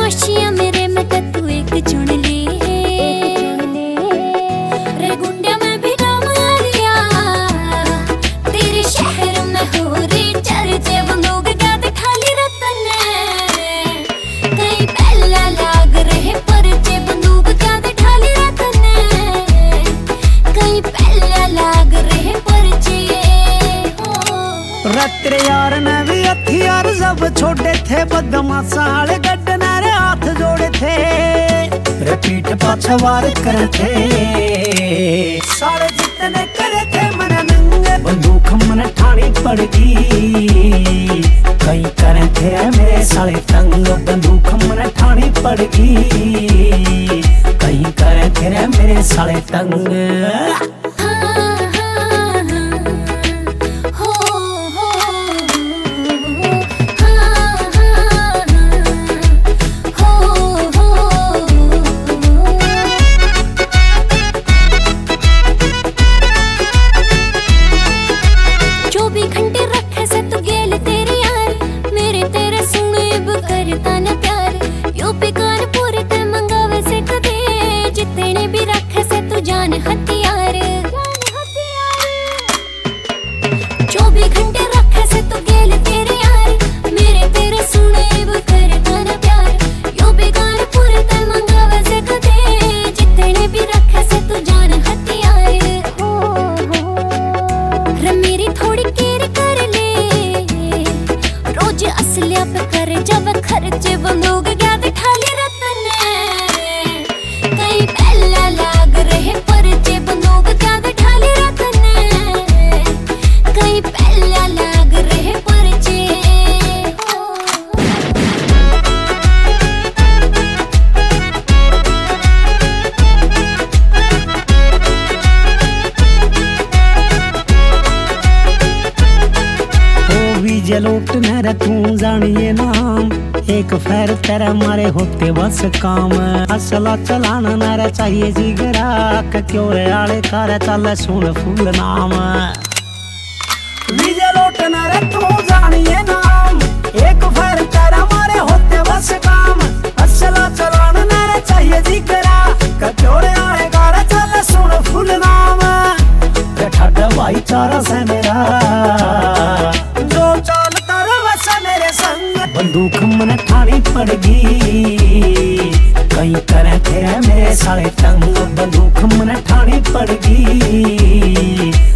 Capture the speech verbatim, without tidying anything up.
खामोशियां मेरे में तू एक चुन ली रे गुंडिया में भी नाम आ लिया तेरे शहर में हो रे चर्चे बंदूक गाते खाली रतन कहीं पहला लाग रहे परचे बंदूक गाते खाली रतन कहीं पहला लाग रहे परचे रत्रे यार ने भी हथियार सब छोटे थे बदमाशाल गड्ढे रे हाथ जोड़े थे रिपीट पाछवार करे थे सारे जितने करे थे मन नंगे बंदूक मन ठानी पड़गी कहीं करे थे मेरे साले तंग बंदूक मन ठानी पड़गी कहीं करे थे मेरे साले तंग हथियार चौबीस घंटे रखे से तो गेल तेरे यार मेरे तेरे सुने करता ना प्यार यो बेगान पूरे ते मंगावे से कदे जितने भी रखे से तू जान हथियार रे मेरी थोड़ी केयर कर ले रोज असलिया पे करे जब खर्चे बंदूक गया ते ठाली रतन कहीं पहला लाग रहे परचे बंदूक गाते ठाली रतन कहीं पहला लाग रहे परचे जलोट न रखूं जानिए नाम एक फैर तेरा मारे होते बस काम असला चलाना नारा चाहिए जिगरा क्यों रे आले करे चल सुन फूल नाम जलोट न रखूं जानिए नाम एक फैर तेरा मारे होते बस काम असला चलाना नारा चाहिए जिगरा क्यों रे आले करे चल सुन फूल नाम ठड्डा भाईचारा से मेरा बंदूक मन ठानी पड़गी कहीं करे थे मेरे साले तंग बंदूक मन ठानी पड़गी